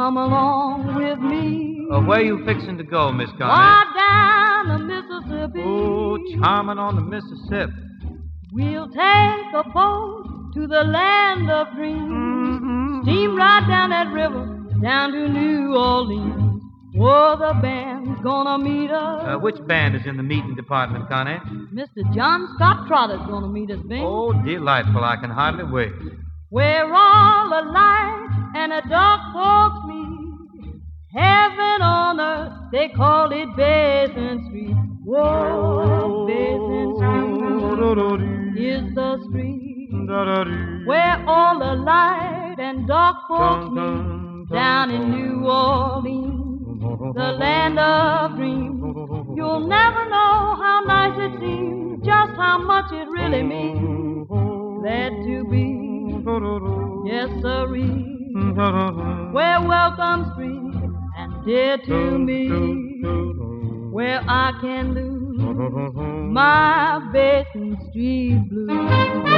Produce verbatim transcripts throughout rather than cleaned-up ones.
come along with me. Uh, where you fixing to go, Miss Connie? Why, down the Mississippi. Oh, charming on the Mississippi. We'll take a boat to the land of dreams. Mm-hmm. Steam right down that river, down to New Orleans. Oh, the band's gonna meet us. Uh, which band is in the meeting department, Connie? Mister John Scott Trotter's gonna meet us, Ben. Oh, delightful. I can hardly wait. Where all the light and the dark folks meet. Heaven on earth, they call it Basin Street. Whoa, Basin Street is the street where all the light and dark folks meet. Down in New Orleans, the land of dreams. You'll never know how nice it seems, just how much it really means. Glad to be, yes sirree, where welcome's free and dear to me, where I can lose my Basin Street blues.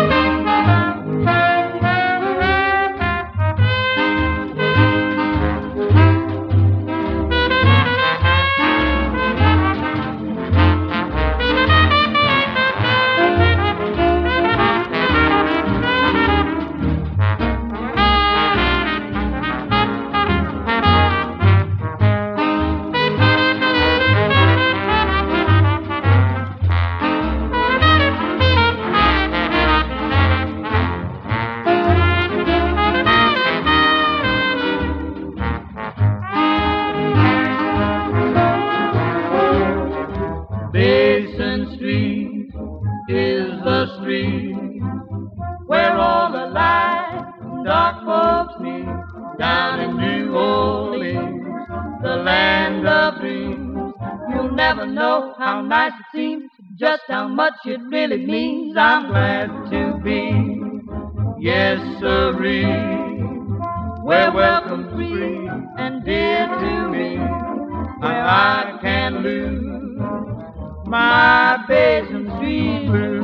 Basin Street is the street where all the light and dark folks meet. Down in New Orleans, the land of dreams. You'll never know how nice it seems, just how much it really means. I'm glad to be, yes sirree, where welcome's free and dear to me, where I can lose my Basin Street blues.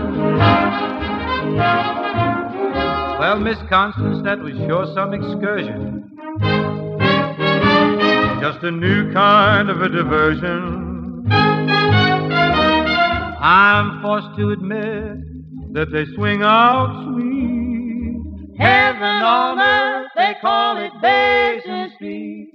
Well, Miss Constance, that was sure some excursion. Just a new kind of a diversion. I'm forced to admit that they swing out sweet. Heaven on earth, they call it Basin Street.